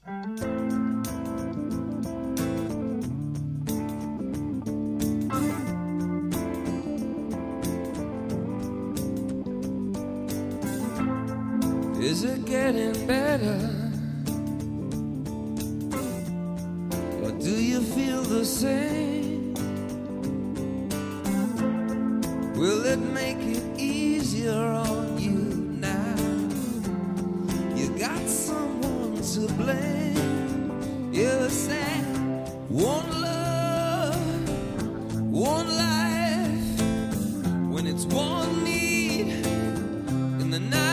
Is it getting better? Or do you feel the same? Will it make it easier on you now? You got someone to blame. You said one love, one life, when it's one need in the night.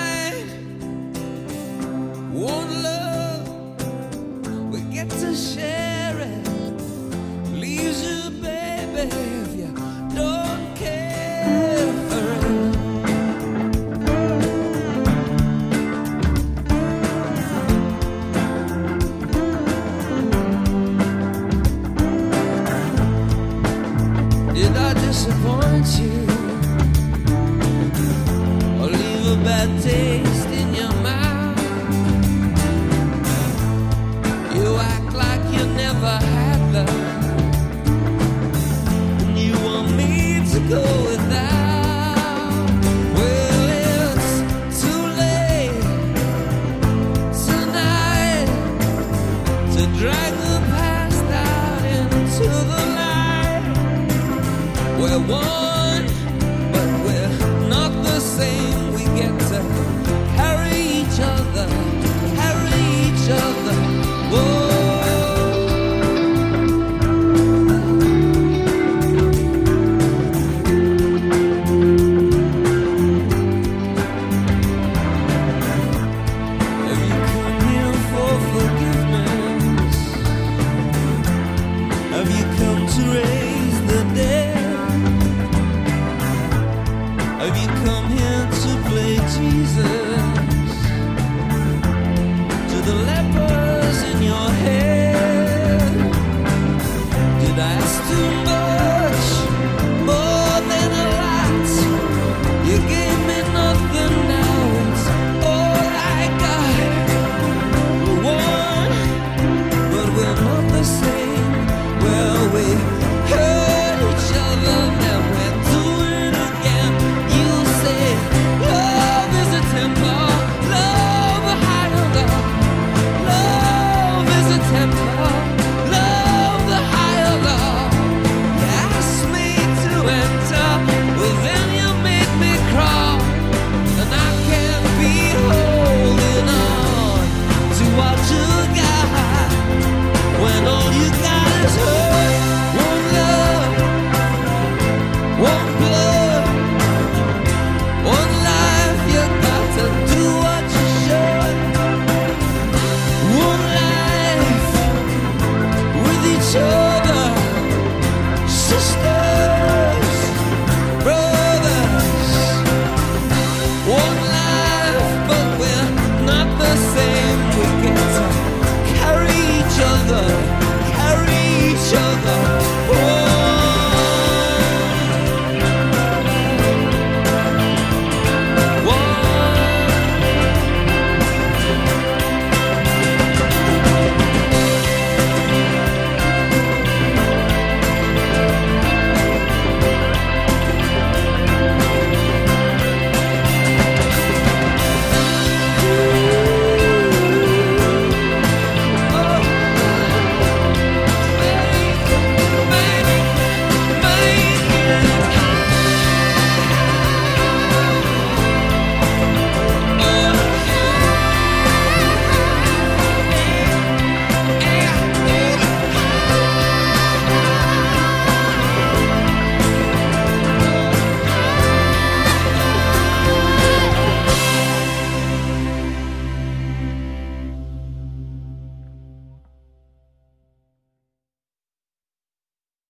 One love, we get to share it. Leaves you, baby, if you don't care for it. Did I disappoint you? Or leave a bad taste in your mouth? You act like you never had love, and you want me to go without. Well, it's too late tonight to drag the past out into the light where one